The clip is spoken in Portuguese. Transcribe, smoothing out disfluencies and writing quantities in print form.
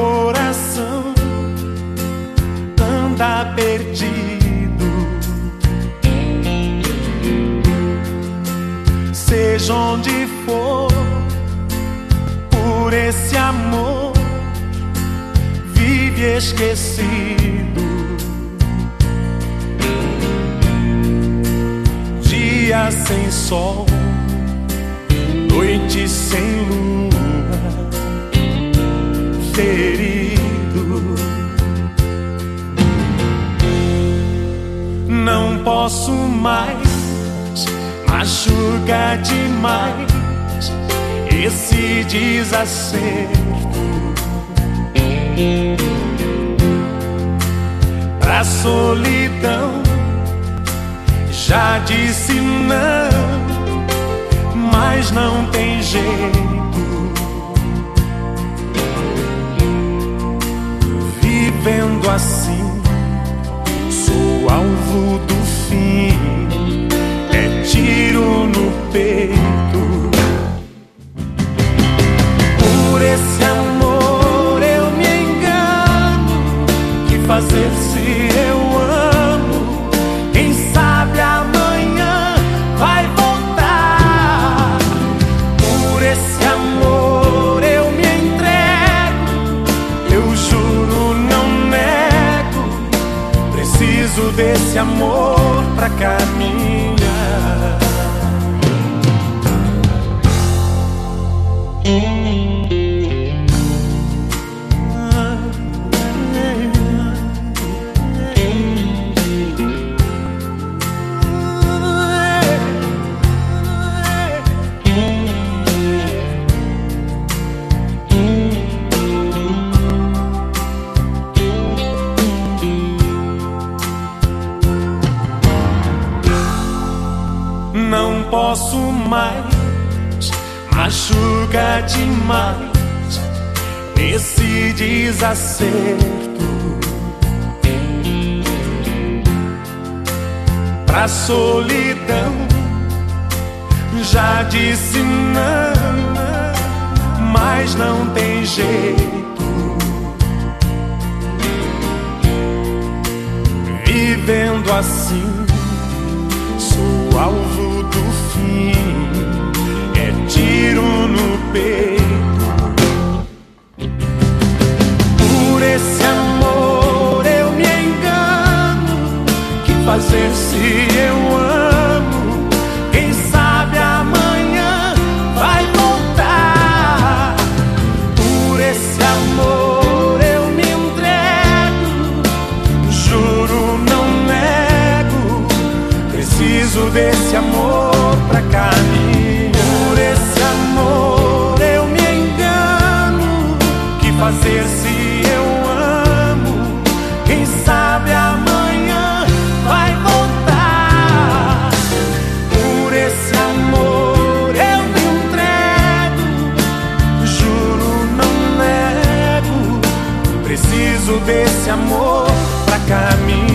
coração anda perdido. Seja onde for, por esse amor vive esquecido. Dia sem sol, noite sem lua, ferido. Não posso mais, machuca demais esse desacerto. Pra solidão já disse não, mas não tem jeito. Vivendo assim, sou alvo do fim, é tiro no peito. Por esse amor eu me engano, que fazer se eu amo? Quem sabe amanhã vai voltar. Por esse amor eu me entrego, eu juro, não nego. Preciso desse amor pra caminhar. Não posso mais, machuca demais esse desacerto. Pra solidão já disse não, mas não tem jeito. Vivendo assim, sou alvo do fim, é tiro no peito. Por esse amor eu me engano, que fazer se eu amo? Quem sabe amanhã vai voltar. Por esse amor eu me entrego, juro, não nego. Preciso desse amor pra caminhar. Por esse amor eu me engano, que fazer se eu amo? Quem sabe amanhã vai voltar. Por esse amor eu me entrego, juro, não nego. Preciso desse amor pra caminhar.